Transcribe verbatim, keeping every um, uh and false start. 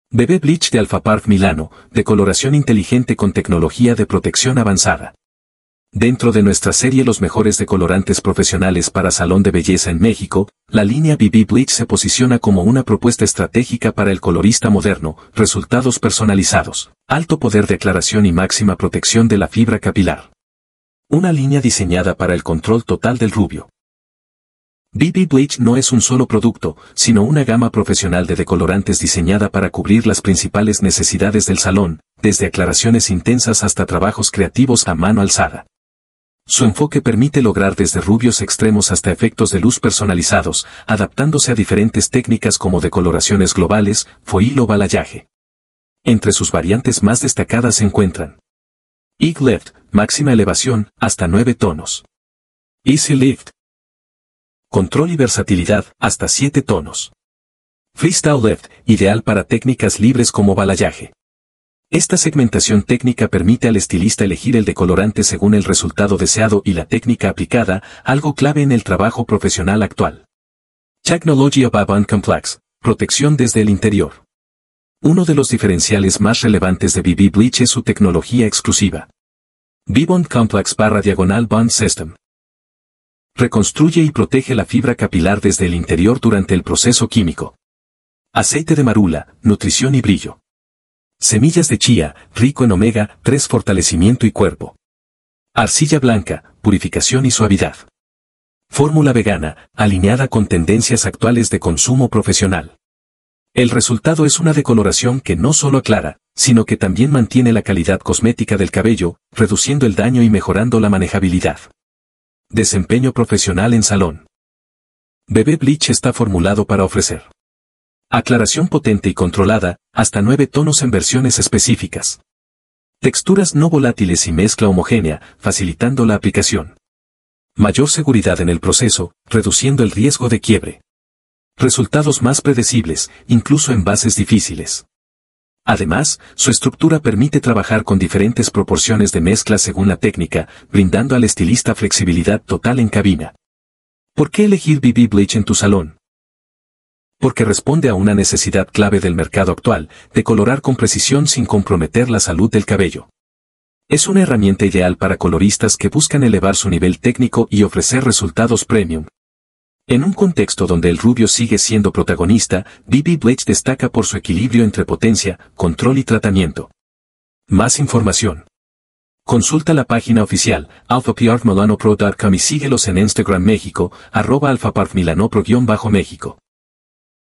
B B Bleach de Alphaparf Milano, de coloración inteligente con tecnología de protección avanzada. Dentro de nuestra serie Los mejores decolorantes profesionales para salón de belleza en México, la línea B B Bleach se posiciona como una propuesta estratégica para el colorista moderno, resultados personalizados, alto poder de aclaración y máxima protección de la fibra capilar. Una línea diseñada para el control total del rubio. B B Bleach no es un solo producto, sino una gama profesional de decolorantes diseñada para cubrir las principales necesidades del salón, desde aclaraciones intensas hasta trabajos creativos a mano alzada. Su enfoque permite lograr desde rubios extremos hasta efectos de luz personalizados, adaptándose a diferentes técnicas como decoloraciones globales, foil o balayage. Entre sus variantes más destacadas se encuentran Easy Lift, máxima elevación, hasta nueve tonos. Easy Lift. Control y versatilidad, hasta siete tonos. Freestyle Lift, ideal para técnicas libres como balayage. Esta segmentación técnica permite al estilista elegir el decolorante según el resultado deseado y la técnica aplicada, algo clave en el trabajo profesional actual. Technology Above and Complex, protección desde el interior. Uno de los diferenciales más relevantes de B B Bleach es su tecnología exclusiva. B-Bond Complex barra diagonal Bond System. Reconstruye y protege la fibra capilar desde el interior durante el proceso químico. Aceite de marula, nutrición y brillo. Semillas de chía, rico en omega tres, fortalecimiento y cuerpo. Arcilla blanca, purificación y suavidad. Fórmula vegana, alineada con tendencias actuales de consumo profesional. El resultado es una decoloración que no solo aclara, sino que también mantiene la calidad cosmética del cabello, reduciendo el daño y mejorando la manejabilidad. Desempeño profesional en salón. B B Bleach está formulado para ofrecer aclaración potente y controlada, hasta nueve tonos en versiones específicas. Texturas no volátiles y mezcla homogénea, facilitando la aplicación. Mayor seguridad en el proceso, reduciendo el riesgo de quiebre. Resultados más predecibles, incluso en bases difíciles. Además, su estructura permite trabajar con diferentes proporciones de mezcla según la técnica, brindando al estilista flexibilidad total en cabina. ¿Por qué elegir B B Bleach en tu salón? Porque responde a una necesidad clave del mercado actual, de colorar con precisión sin comprometer la salud del cabello. Es una herramienta ideal para coloristas que buscan elevar su nivel técnico y ofrecer resultados premium. En un contexto donde el rubio sigue siendo protagonista, B B Bleach destaca por su equilibrio entre potencia, control y tratamiento. Más información. Consulta la página oficial, alpha parf milano pro punto com y síguelos en Instagram México, arroba alpha parf milano pro guión bajo México.